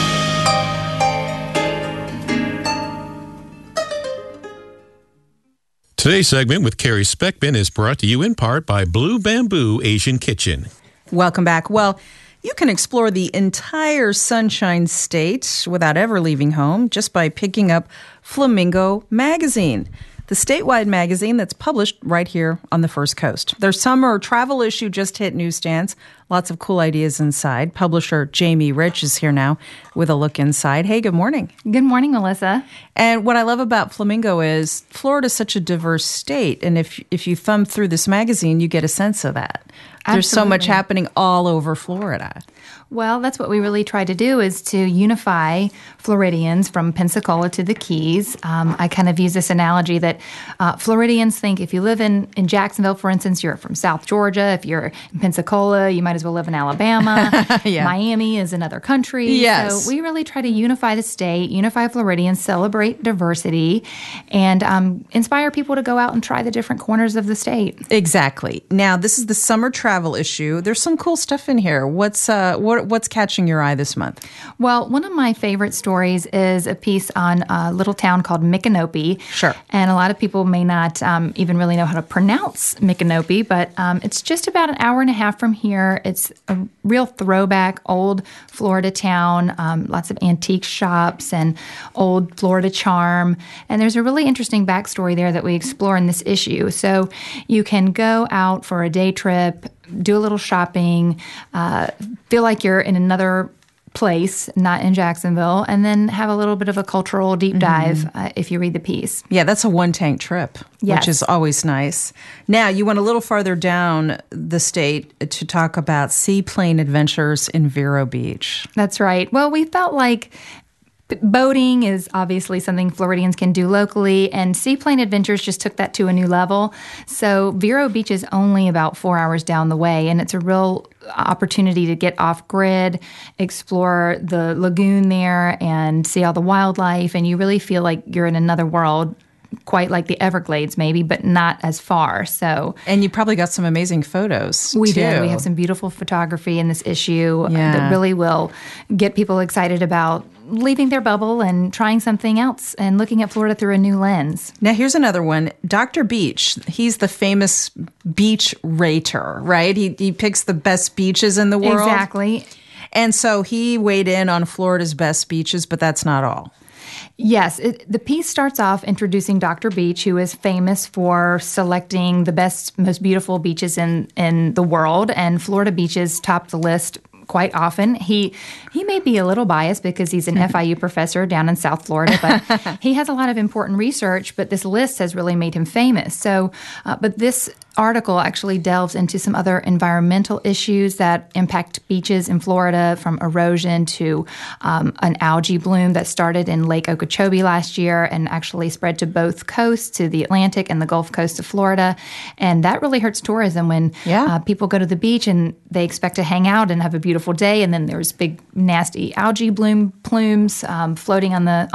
Today's segment with Carrie Speckman is brought to you in part by Blue Bamboo Asian Kitchen. Welcome back. Well, you can explore the entire Sunshine State without ever leaving home just by picking up Flamingo Magazine, the statewide magazine that's published right here on the First Coast. Their summer travel issue just hit newsstands. Lots of cool ideas inside. Publisher Jamie Rich is here now with a look inside. Hey, good morning. Good morning, Melissa. And what I love about Flamingo is Florida's such a diverse state. And if if you thumb through this magazine, you get a sense of that. Absolutely. There's so much happening all over Florida. Well, that's what we really try to do, is to unify Floridians from Pensacola to the Keys. Um, I kind of use this analogy that uh, Floridians think if you live in, in Jacksonville, for instance, you're from South Georgia. If you're in Pensacola, you might as well live in Alabama. Yeah. Miami is another country. Yes. So we really try to unify the state, unify Floridians, celebrate diversity, and um, inspire people to go out and try the different corners of the state. Exactly. Now, this is the summer travel issue. There's some cool stuff in here. What's uh, what What's catching your eye this month? Well, one of my favorite stories is a piece on a little town called Micanopy. Sure. And a lot of people may not um, even really know how to pronounce Micanopy, but um, it's just about an hour and a half from here. It's a real throwback, old Florida town, um, lots of antique shops and old Florida charm. And there's a really interesting backstory there that we explore in this issue. So you can go out for a day trip, do a little shopping, uh, feel like you're in another place, not in Jacksonville, and then have a little bit of a cultural deep dive mm-hmm. uh, if you read the piece. Yeah, that's a one-tank trip, yes. which is always nice. Now, you went a little farther down the state to talk about seaplane adventures in Vero Beach. That's right. Well, we felt like boating is obviously something Floridians can do locally, and Seaplane Adventures just took that to a new level. So Vero Beach is only about four hours down the way, and it's a real opportunity to get off-grid, explore the lagoon there, and see all the wildlife, and you really feel like you're in another world, quite like the Everglades maybe, but not as far. So, and you probably got some amazing photos, We too. did. We have some beautiful photography in this issue yeah. that really will get people excited about leaving their bubble and trying something else and looking at Florida through a new lens. Now, here's another one. Doctor Beach, he's the famous beach rater, right? He, he picks the best beaches in the world. Exactly. And so he weighed in on Florida's best beaches, but that's not all. Yes. It, the piece starts off introducing Doctor Beach, who is famous for selecting the best, most beautiful beaches in, in the world, and Florida beaches top the list quite often. He he may be a little biased because he's an F I U professor down in South Florida, but he has a lot of important research, but this list has really made him famous. So, uh, but this article actually delves into some other environmental issues that impact beaches in Florida, from erosion to um, an algae bloom that started in Lake Okeechobee last year and actually spread to both coasts, to the Atlantic and the Gulf Coast of Florida. And that really hurts tourism when yeah. uh, people go to the beach and they expect to hang out and have a beautiful day, and then there's big nasty algae bloom plumes um, floating on the on the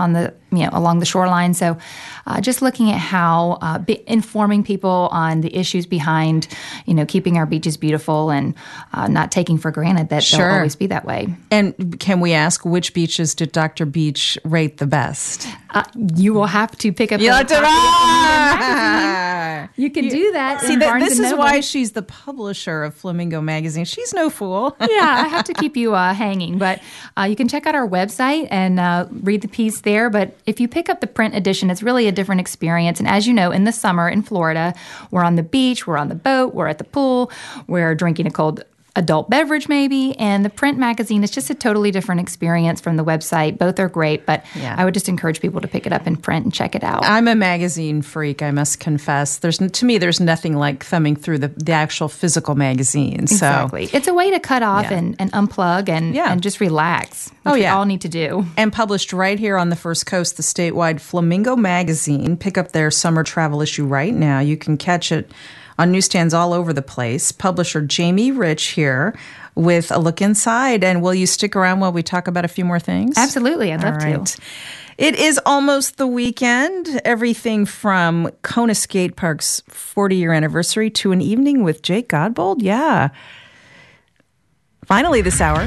you know, along the shoreline. So uh, just looking at how uh, be informing people on the issues behind, you know, keeping our beaches beautiful and uh, not taking for granted that Sure. they'll always be that way. And can we ask which beaches did Doctor Beach rate the best? Uh, you will have to pick up You a have to- copy of the magazine. You can do that. See, in th- Barnes this and is Noble. why she's the publisher of Flamingo Magazine. She's no fool. Yeah, I have to keep you uh, hanging. But uh, you can check out our website and uh, read the piece there. But if you pick up the print edition, it's really a different experience. And as you know, in the summer in Florida, we're on the beach, we're on the boat, we're at the pool, we're drinking a cold adult beverage maybe, and the print magazine is just a totally different experience from the website. Both are great, but Yeah. I would just encourage people to pick it up in print and check it out. I'm a magazine freak, I must confess. There's to me, there's nothing like thumbing through the, the actual physical magazine. So. Exactly. It's a way to cut off Yeah. and, and unplug and, Yeah. and just relax, which Oh, we yeah. all need to do. And published right here on the First Coast, the statewide Flamingo Magazine. Pick up their summer travel issue right now. You can catch it on newsstands all over the place. Publisher Jamie Rich here with a look inside. And will you stick around while we talk about a few more things? Absolutely. I'd love All to. right. It is almost the weekend. Everything from Kona Skate Park's forty-year anniversary to an evening with Jake Godbold. Yeah. Finally this hour.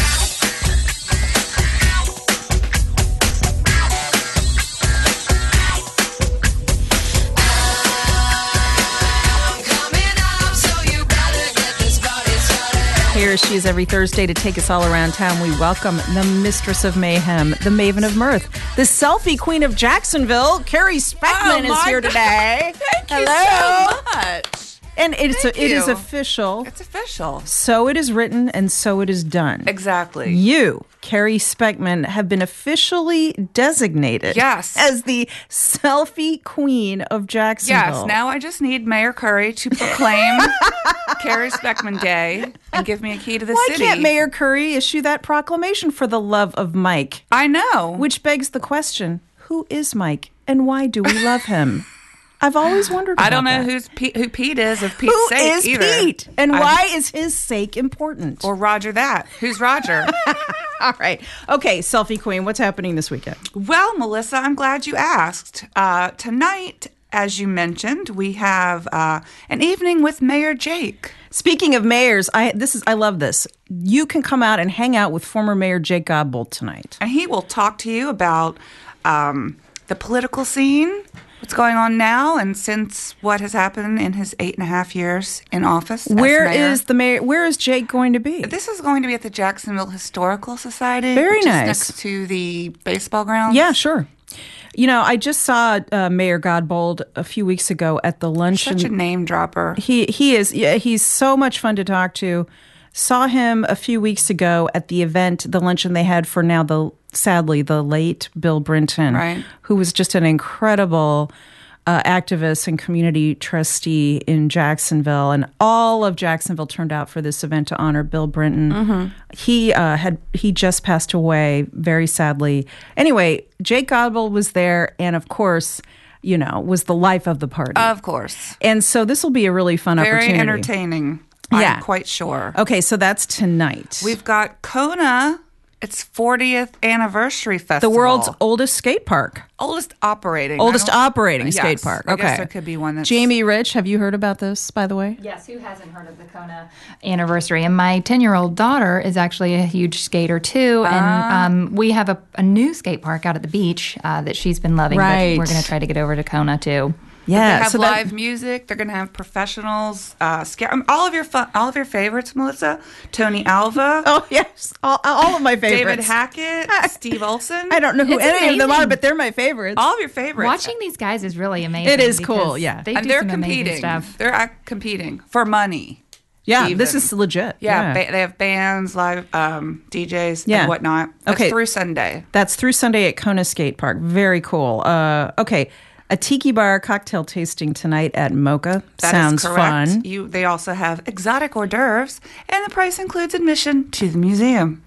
Here she is every Thursday to take us all around town. We welcome the mistress of mayhem, the maven of mirth, the selfie queen of Jacksonville, Carrie Speckman Oh, is my here God. today. Thank you Hello. so much. And it's Thank it is you. official. It's official. So it is written and so it is done. Exactly. You, Carrie Speckman, have been officially designated Yes. as the selfie queen of Jacksonville. Yes, now I just need Mayor Curry to proclaim Carrie Speckman Day and give me a key to the Why city. can't Mayor Curry issue that proclamation for the love of Mike? I know. Which begs the question, who is Mike and why do we love him? I've always wondered about I don't know that. who's Pete, who Pete is of Pete's Who sake is either. Pete? And I- why is his sake important? Or Roger that. Who's Roger? All right. Okay, selfie queen, what's happening this weekend? Well, Melissa, I'm glad you asked. Uh, tonight, as you mentioned, we have uh, an evening with Mayor Jake. Speaking of mayors, I this is I love this. You can come out and hang out with former Mayor Jake Godbold tonight. And he will talk to you about um, the political scene, what's going on now, and since what has happened in his eight and a half years in office. as Where mayor. is the mayor? Where is Jake going to be? This is going to be at the Jacksonville Historical Society. Very which nice. Is next to the baseball grounds. Yeah, sure. You know, I just saw uh, Mayor Godbold a few weeks ago at the luncheon. Such a name dropper. He he is. Yeah, he's so much fun to talk to. Saw him a few weeks ago at the event, the luncheon they had for now the sadly the late Bill Brinton, Right. who was just an incredible uh, activist and community trustee in Jacksonville, and all of Jacksonville turned out for this event to honor Bill Brinton. Mhm. He uh, had he just passed away very sadly. Anyway, Jake Godbold was there, and of course, you know, was the life of the party. Of course. And so this will be a really fun Very opportunity. entertaining. Yeah. I'm quite sure. Okay, so that's tonight. We've got Kona, its fortieth anniversary the festival. world's oldest skate park. oldest operating. Oldest I don't- operating Yes, skate park. I Okay. guess there could be one that's Jamie Rich, have you heard about this, by the way? Yes, who hasn't heard of the Kona anniversary? And my ten-year-old daughter is actually a huge skater, too. Ah. And um, we have a, a new skate park out at the beach uh, that she's been loving. Right. But we're going to try to get over to Kona, too. Yeah, they have so that- live music. They're going to have professionals. Uh, ska- um, all of your fun, all of your favorites, Melissa. Tony Alva. Oh yes, all, all of my favorites. David Hackett. Steve Olson. I don't know who It's any of them amazing. are, but they're my favorites. All of your favorites. Watching these guys is really amazing. It is because cool, yeah. They and do they're some amazing competing. stuff. They're uh, competing for money. yeah, even. this is legit. Yeah, Yeah, Ba- they have bands, live um, D Js, Yeah. and whatnot. That's Okay. through Sunday. That's through Sunday at Kona Skate Park. Very cool. Uh, okay, a tiki bar cocktail tasting tonight at Mocha. That is Sounds correct. fun. You, they also have exotic hors d'oeuvres, and the price includes admission to the museum.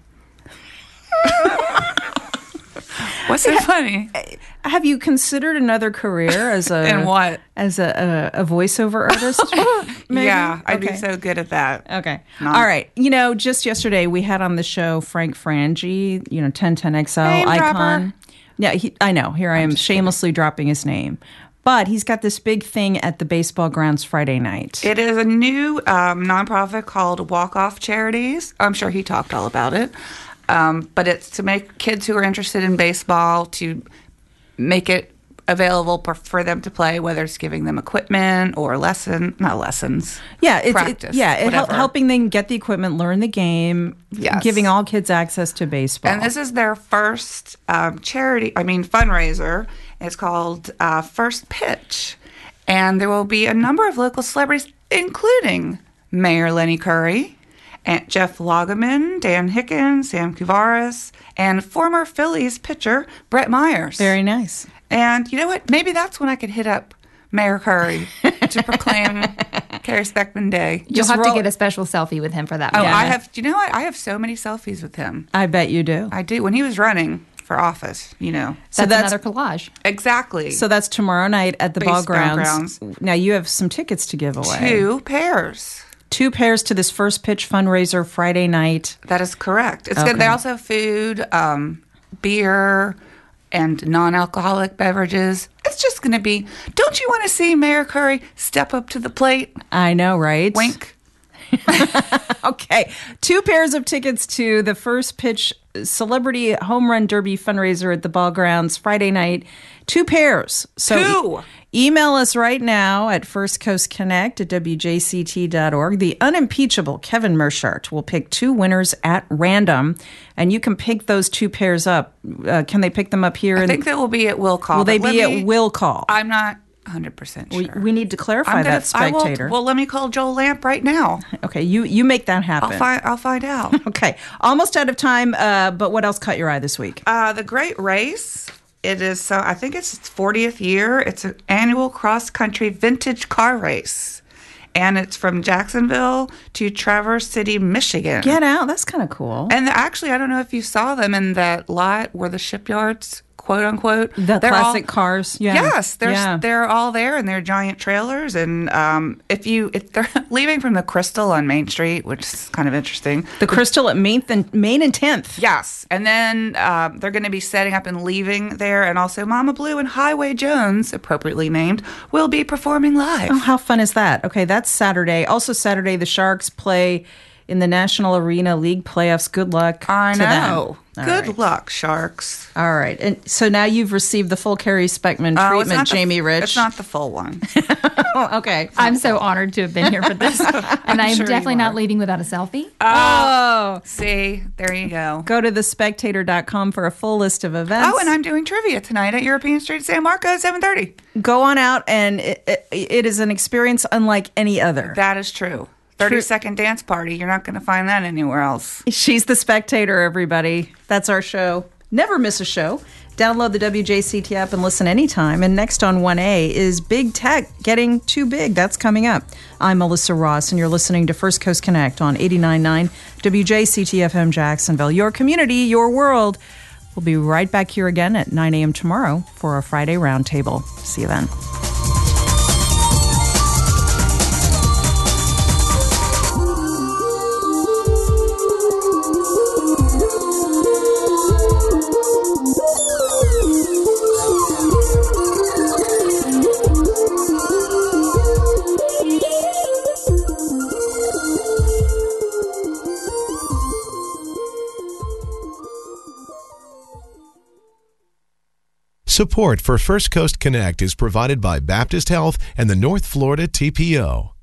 What's so funny? Have you considered another career as a In what? As a, a, a voiceover artist? Maybe? Yeah, I'd Okay. be so good at that. Okay. Not- All right. You know, just yesterday we had on the show Frank Frangie, you know, ten ten X L Name icon. dropper. Yeah, he, I know. Here I am shamelessly dropping his name. But he's got this big thing at the baseball grounds Friday night. It is a new um, nonprofit called Walk Off Charities. I'm sure he talked all about it. Um, but it's to make kids who are interested in baseball, to make it available for, for them to play, whether it's giving them equipment or lesson, not lessons. Yeah, it's practice, it, yeah, it hel- whatever. helping them get the equipment, learn the game, Yes. giving all kids access to baseball. And this is their first um, charity, I mean, fundraiser. It's called uh, First Pitch. And there will be a number of local celebrities, including Mayor Lenny Curry, and Jeff Loggeman, Dan Hicken, Sam Kuvaris, and former Phillies pitcher Brett Myers. Very nice. And you know what? Maybe that's when I could hit up Mayor Curry to proclaim Carrie Speckman Day. You'll have to get a special selfie with him for that. Oh, one. I have. Do you know what? I have so many selfies with him. I bet you do. I do. When he was running for office, you know. So that's, that's- another collage. Exactly. So that's tomorrow night at the ball Baseball grounds. Now you have some tickets to give away. Two pairs. Two pairs to this First Pitch fundraiser Friday night. That is correct. It's Okay. good. They also have food, um, beer, and non-alcoholic beverages. It's just going to be. Don't you want to see Mayor Curry step up to the plate? I know, right? Wink. Okay. Two pairs of tickets to the First Pitch Celebrity Home Run Derby fundraiser at the ball grounds Friday night. Two pairs. So Two. E- email us right now at First Coast Connect at W J C T dot org. The unimpeachable Kevin Mershart will pick two winners at random, and you can pick those two pairs up. Uh, can they pick them up here? I in- think that will be at will call. Will they but be let me- at will call? I'm not one hundred percent sure. We, we need to clarify I'm gonna- that, I will- spectator. well, let me call Joel Lamp right now. Okay, you you make that happen. I'll find. I'll find out. Okay, almost out of time. Uh, but what else caught your eye this week? Uh, the Great Race. It is. So I think it's its fortieth year. It's an annual cross country vintage car race, and it's from Jacksonville to Traverse City, Michigan. Get out! That's kind of cool. And actually, I don't know if you saw them in that lot where the shipyards, quote unquote, The they're classic all- cars. Yeah. Yes, they're Yeah. they're all there, and they're giant trailers. And um, if you if they're leaving from the Crystal on Main Street, which is kind of interesting, The Crystal at Main and Main and tenth. yes, and then um, they're going to be setting up and leaving there, and also Mama Blue and Highway Jones, appropriately named, will be performing live. Oh, how fun is that? Okay, that's Saturday. Also Saturday, the Sharks play in the National Arena League playoffs. Good luck I to know. them. All Good right. luck, Sharks. All right. And so now you've received the full Carrie Speckman Oh, it's treatment, not the- Jamie Rich. It's not the full one. Oh, okay. I'm so honored to have been here for this. And I am sure you definitely not are. leaving without a selfie. Oh. See, there you go. Go to the spectator dot com for a full list of events. Oh, and I'm doing trivia tonight at European Street, San Marco, seven thirty. Go on out, and it, it, it is an experience unlike any other. That is true. thirty-second dance party. You're not going to find that anywhere else. She's the spectator, everybody. That's our show. Never miss a show. Download the W J C T app and listen anytime. And next on one A is Big Tech getting too big. That's coming up. I'm Melissa Ross, and you're listening to First Coast Connect on eighty-nine point nine W J C T F M Jacksonville. Your community, your world. We'll be right back here again at nine a.m. tomorrow for a Friday roundtable. See you then. Support for First Coast Connect is provided by Baptist Health and the North Florida T P O.